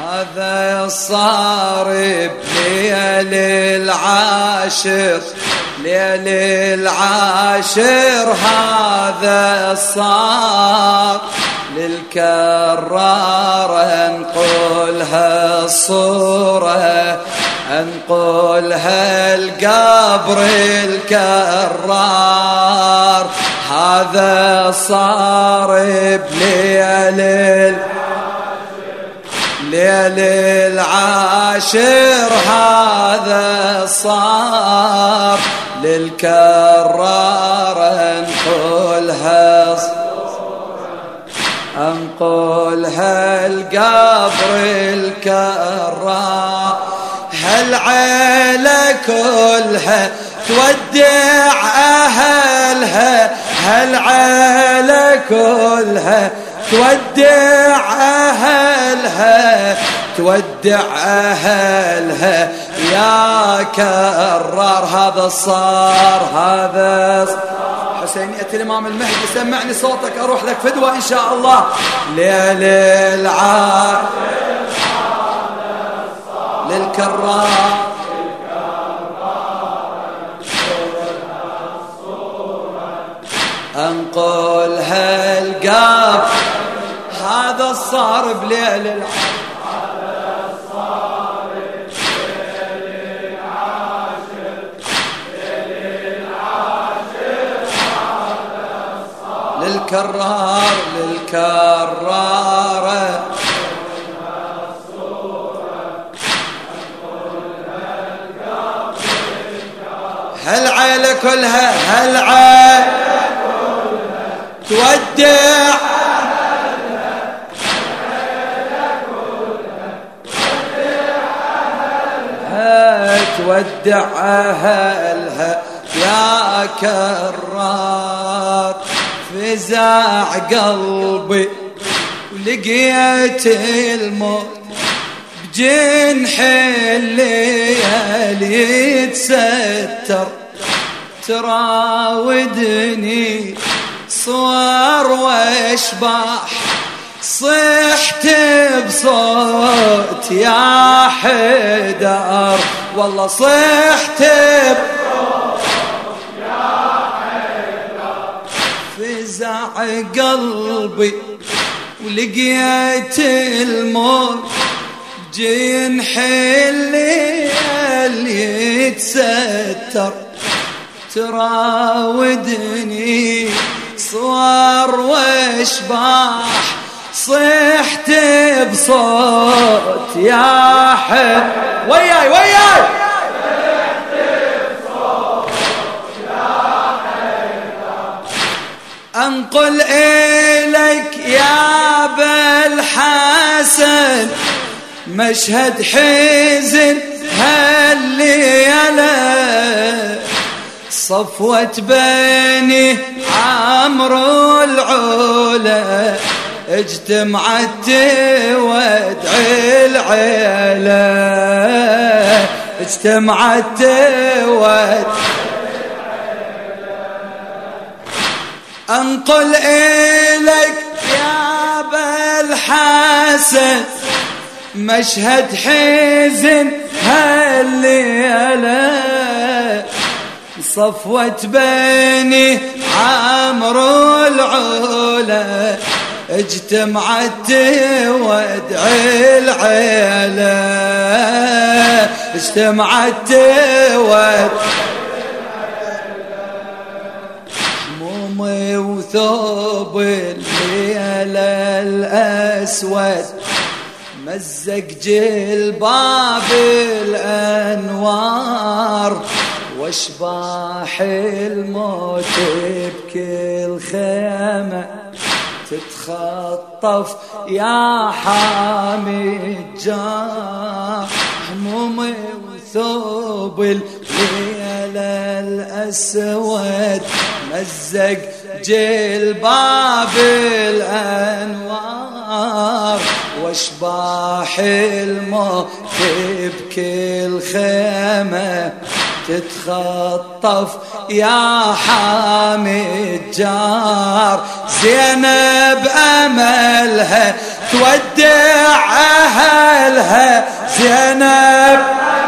هذا صار بليل العاشر، ليل العاشر هذا صار للكرار. انقلها الصورة انقلها القبر الكرار. هذا صار بليل ليل العاشر، هذا صار للكرار. انقلها القبر الكرار. هالعيلة كلها تودع أهلها، هالعيلة كلها تودع أهلها، تودع أهلها يا كرار. هذا صار هذا حسينية الإمام المهدي، سمعني صوتك أروح لك فدوة إن شاء الله. ليل العاشر للكرار، انقلها القبر. هذا صار بليل العاشر، للكرار للكرار. هالعيلة كلها هالعيلة تودع تودع أهلها يا كرار. فزع قلبي ولقيت الموت بجنح الليل يتستر، تراودني صور واشباح، صحت بصوت يا حدار، والله صحت بصوت يا حدار. فزع قلبي ولقيت الموت جنح الليل يتستر، تراودني صور واشباح، صحت بصوت يا حد وياي وياي، صحت بصوت يا حد. انقل إليك يا أبا الحسن مشهد حزن هالليلة، صفوة بني عمرو العلا اجتمعت تودع العيلة، اجتمعت تودع العيلة. انقل إليك يا أبا الحسن مشهد حزن هالليلة، صفوة بني عمرو العلا اجتمعت تودع العيلة، اجتمعت تودع همومي وثوب الليلة الأسود مزق جلباب الأنوار، واشباح الموت بكل خيمة تتخطف يا حامي الجار. همومي وثوب الليلة الأسود مزق جلباب الأنوار، واشباح الموت بكل خيمة تتخطف يا حامي الجار. زينب أملها تودع أهلها زينب،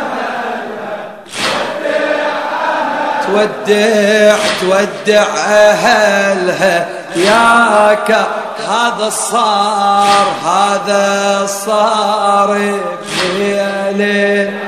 تودع أهلها ياك. هذا صار بليل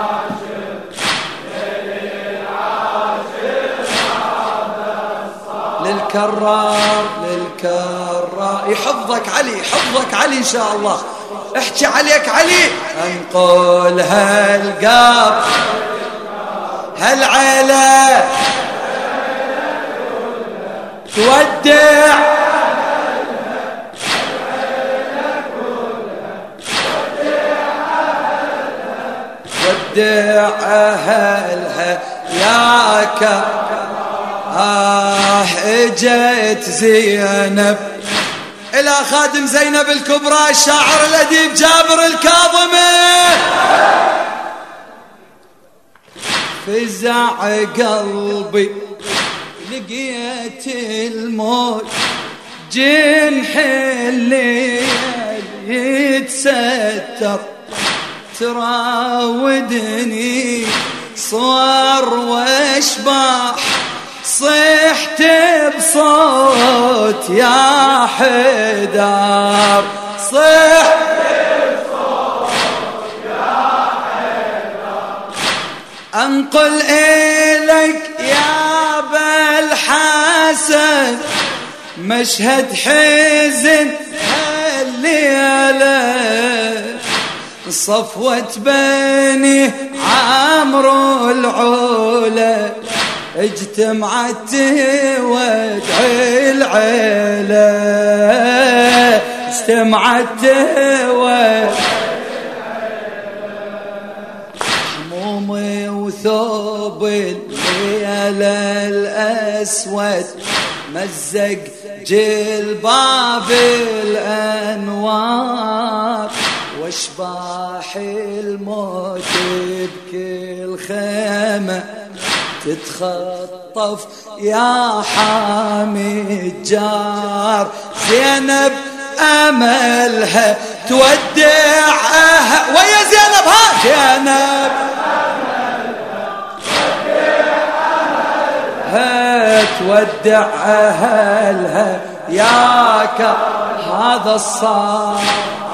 للكرار يحفظك علي إن شاء الله. احكي عليك علي. انقل هالقاب هالعيلة تودع أهلها ياك. اجت زينب إلى خادم زينب الكبرى الشاعر الأديب جابر الكاظمي. فزع قلبي لقيت الموت جنح الليل يتستر، تراودني صور واشباح صحت بصوت يا حدار، صحت بصوت يا حدار. انقل إليك يا أبا الحسن مشهد حزن هالليلة، صفوة بني عمرو العلا اجتمعت وادعي العيلة، اجتمعت همومي وثوب الليلة الأسود مزق جلباب الأنوار، واشباح الموت بكل خيمة تتخطف يا حامي الجار. زينب أملها تودعها ويا زينب زينب تودع أهلها ياك. هذا الصار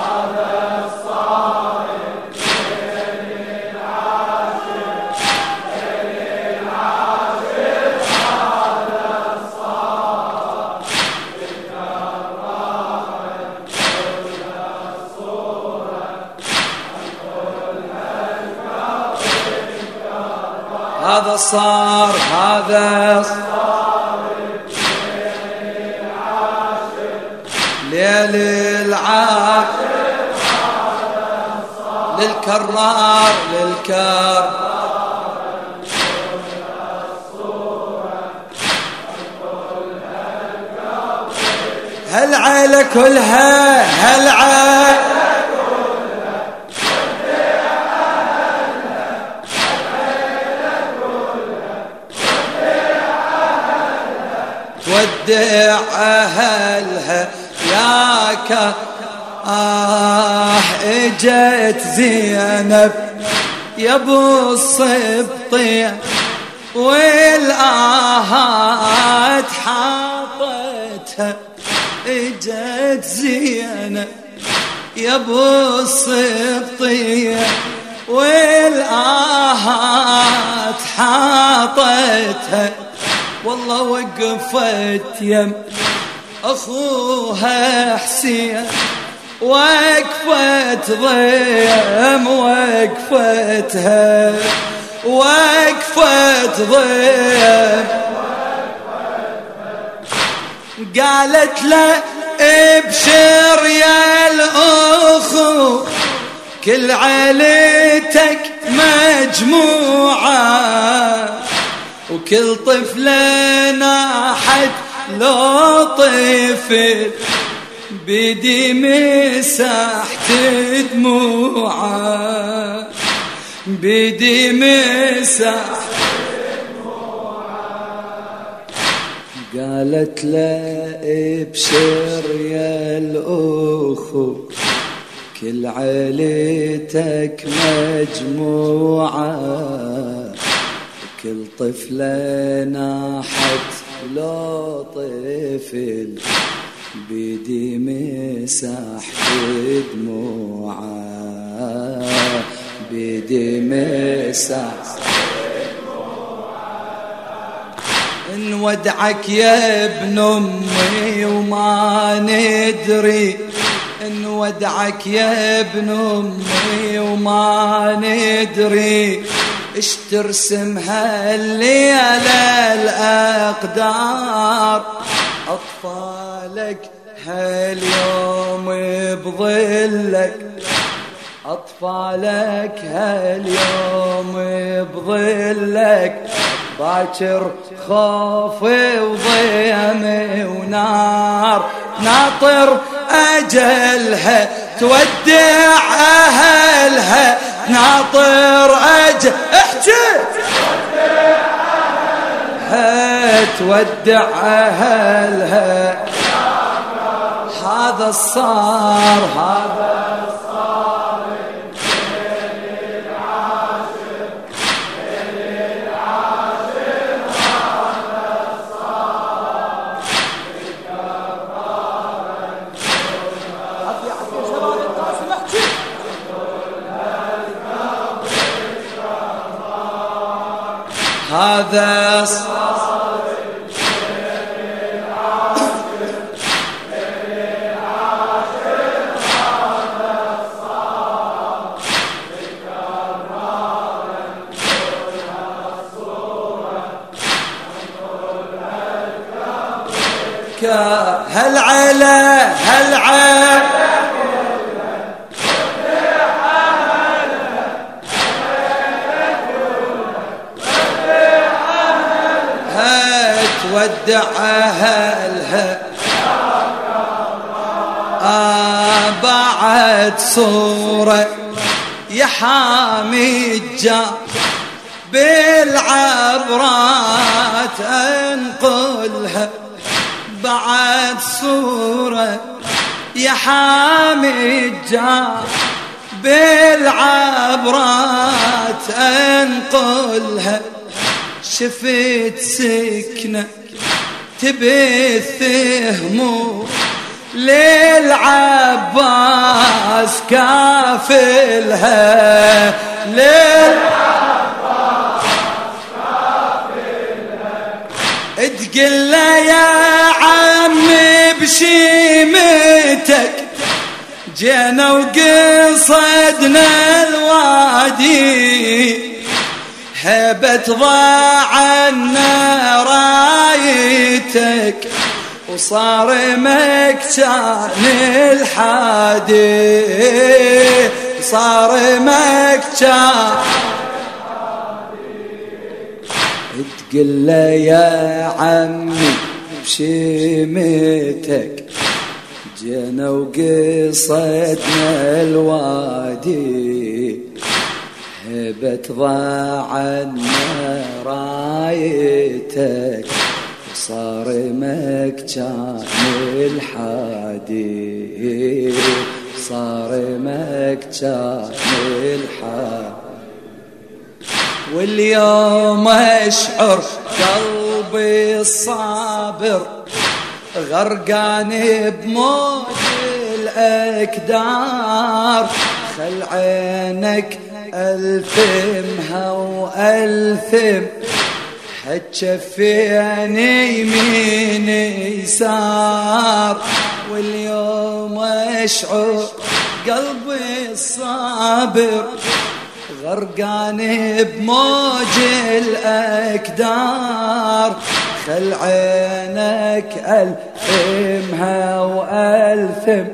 ليل العاشر للكرار هالعيلة كلها تودع أهلها ياك. اجت زينب يا ابو الصبطية والآهات حاطتها، اجت زينب يا ابو الصبطية والآهات حاطتها، والله وقفت يم أخوها حسين وقفت ضيم وقفت ضيم. قالت له ابشر يا الأخو كل عيلتك مجموعة، وكل طفلة ناحت لو طفل بدي مسحت دموعه، بدي مسحت دموعه. قالت له ابشر يا الأخو كل عيلتك مجموعة كل طفلة ناحت لو طفل بيدي مسح دموعه بيدي مسح نودعك يا ابن امي وما ندري نودعك يا ابن امي وما ندري اش ترسم هالليلة الاقدار اطفالك هاليوم بظلك اطفالك هاليوم بظلك باكر خوف وضيم ونار ناطر أجلها تودع أهلها ناطر أجل احكي تودع أهلها هذا الصار هذا صار هل على تودع أهلها بعد صورة يا حامي الجار بالعبرات انقلها بعد صورة يا حامي الجار بالعبرات انقلها شفت سكنة تبث هموم للعباس كافلها للعباس كافلها تقل يا عمي بشيمتك جينا وقصدنا الوادي هبت ضاع عنا رايتك وصار مكان الحادي صار مكان تقل يا عمي بشيمتك جينا وقصدنا الوادي هبت ضاع عنا رايتك صار مكان الحادي صار مكان الحادي واليوم اشعر قلبي الصابر غرقان بموج الأكدار خل عينك ألثمها وألثم هتشفيني يمين يسار واليوم أشعر قلبي الصابر غرقان بموج الأكدار خل عينك ألثمها وألثم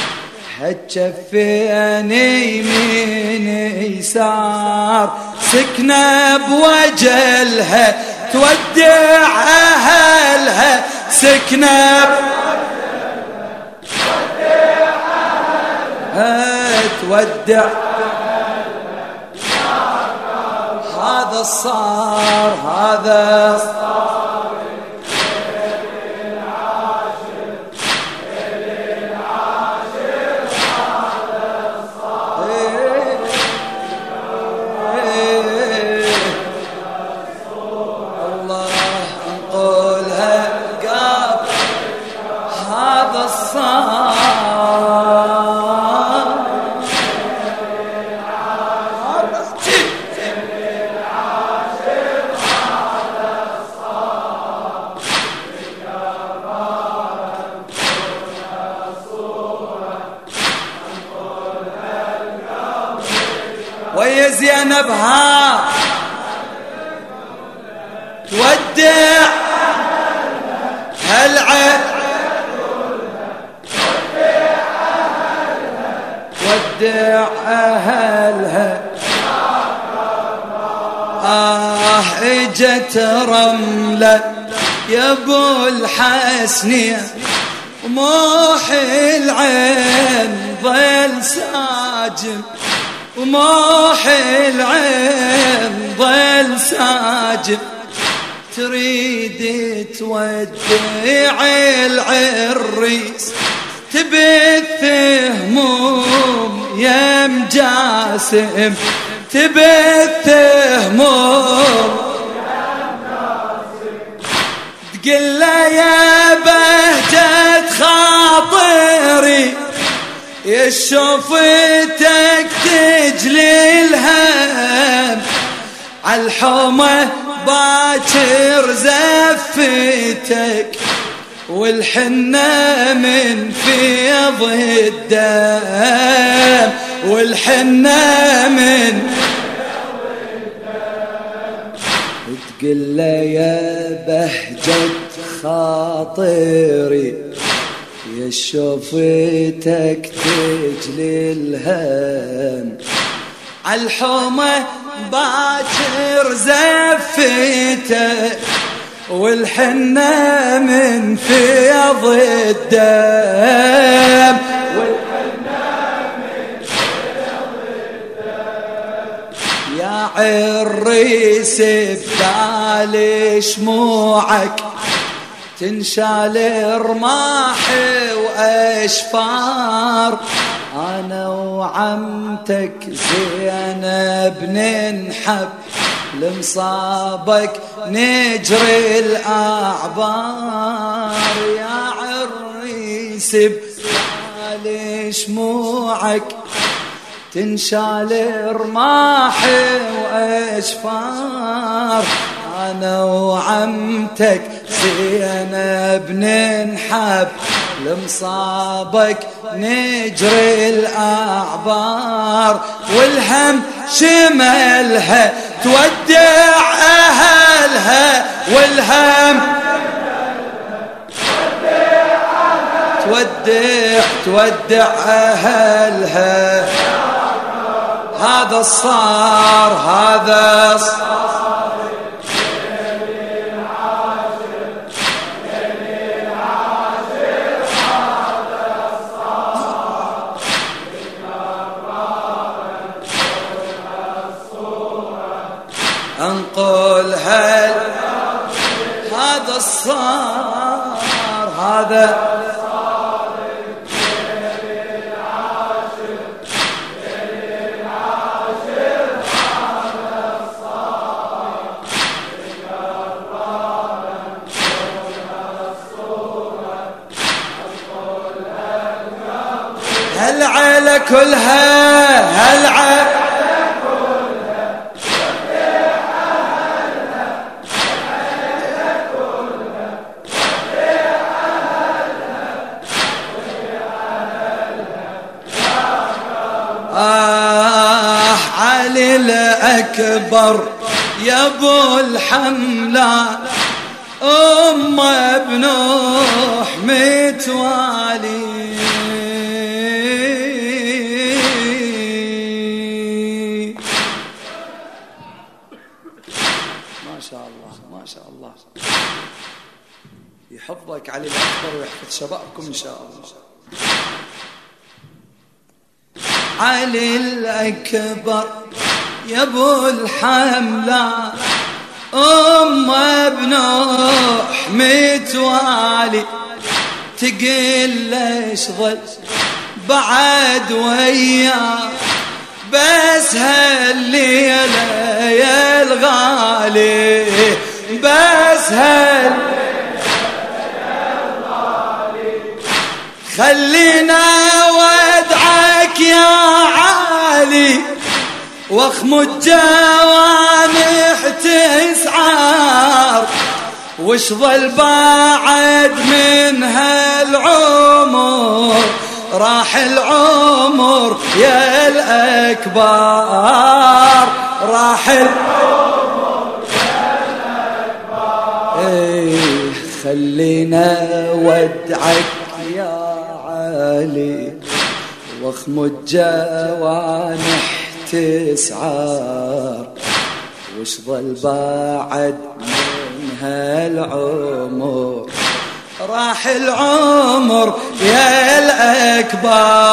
هتشفيني يمين يسار سكنة بوجلها تودع أهلها سكنة تودع هذا الصار هذا ويا زينب ها تودع هالعين تودع أهلها اجت رملة يا ابو الحسنية وموح العين ظل ساجم وموح العين ظل ساجم تريد تودع العريس تبث هموم يا مجاسم تبث هموم تقل يا بهجة خاطري يا شوفتك تجلي الهم عالحومة باكر زفتك والحنة من فيض الدم والحنة من تقل يا بهجة خاطري يا شوفتك تجلي الهم عالحومة باكر زفتك والحنة من فيض الدم يا عريس بدال شموعك تنشال رماح وأشفار أنا وعمتك زينب ننحب لمصابك نجري الأعبار يا عريس بدال شموعك تنشال رماح وأشفار أنا وعمتك زينب ننحب لمصابك نجري الأعبار والهم شملها تودع أهلها والهم تودع أهلها هذا الصار هذا انقل هذا الصار هذا هل على كلها هل على علي الأكبر يا ابو الحملة بنوح متوالي ما شاء الله ما شاء الله يحفظك علي الأكبر ويحفظ شبابكم إن شاء الله علي الأكبر يا ابو الحملة بنوح متوالي تقل ليش ظل بعد وياه بس هالليلة يا الغالي بس خلينا ودعك يا عالي واخمد جوانح تسعار وش ظل بعد من هالعمر راح العمر يا الأكبر، راح العمر يا الأكبر. خلينا ودعك يا علي واخمد جوانح تسعار، وش ظل بعد من هالعمر، راح العمر يا الأكبر،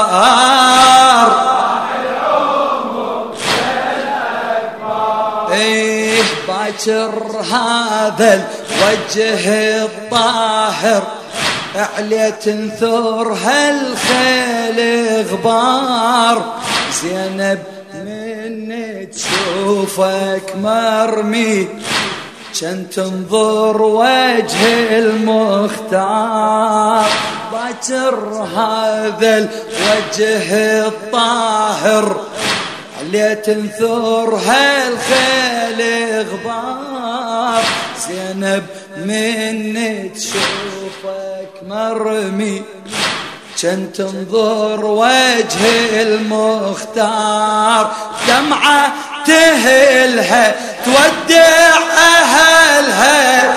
راح العمر يا الأكبر. ايه باكر هذا الوجه الطاهر عليه تنثر هالخيل غبار، زينب من تشوفك مرمي كان تنظر وجه المختار، باكر هذا الوجه الطاهر عليه تنثر هالخيل غبار، زينب من تشوفك مرمي كان تنظر وجه المختار، دمعة تهلها تودع أهلها،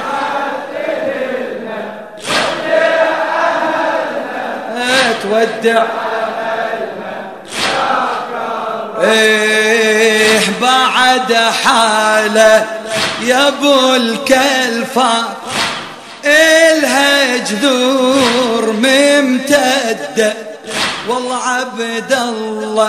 تودع ايه بعد حاله يا ابو الكلفات، إلها جذور ممتدة، والله عبد الله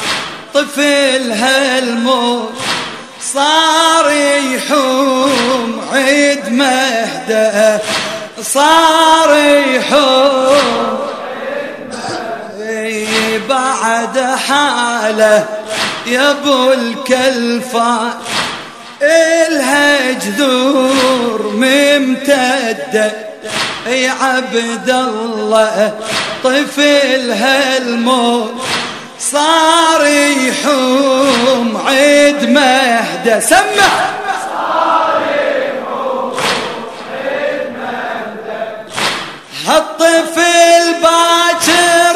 طفلها الموت صار يحوم عيد مهده، صار يحوم بعد حاله يا ابو الكلفات، إلها جذور ممتدة، يا عبد الله طفلها الموت صار يحوم عيد مهده، سمع صار يحوم عيد مهده، هالطفل باكر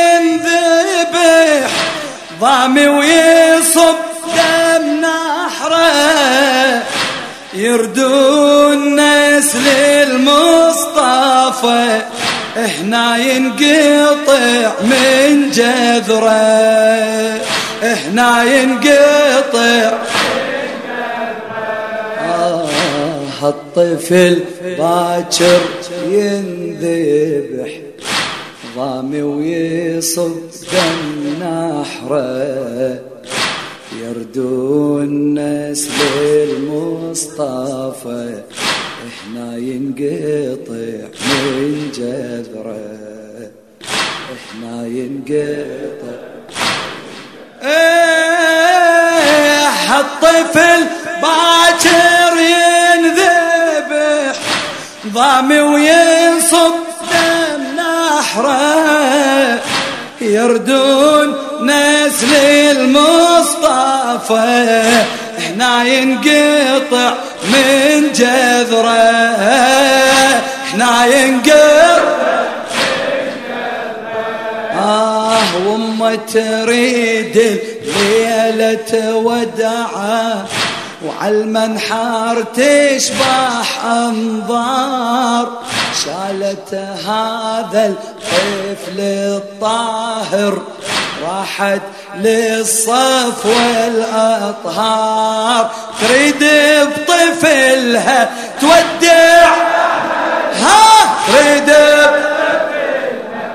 ينذبح ضامي ويصب دم نحره، يردون نسل المصطفى هنا ينقطع من جذره، هنا ينقطع من جذره. هالطفل باكر ينذبح ضامي ويصب دم نحره، يردون نسل المصطفى هنا ينقطع من جذره، هنا ينقطع. ايه الطفل باكر ينذبح ضامي وينصب دم نحره، يردون نسل المصطفى هنا ينقطع من جذره، هنا ينقطع من جذره. وامه تريد الليلة ودعه، وعالمنحر تشبح انظار، شالت هذا الطفل الطاهر راحت للصف والأطهار، تريد بطفلها تودع، ها تريد بطفلها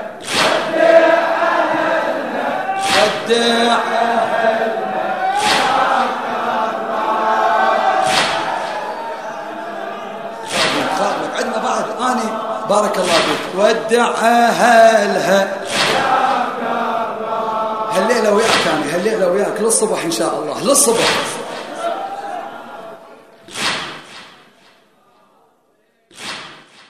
تودع عندنا بعد اني بارك الله فيك، ودع اهلها هالليله وياك، هالليله وياك للصبح ان شاء الله، للصبح.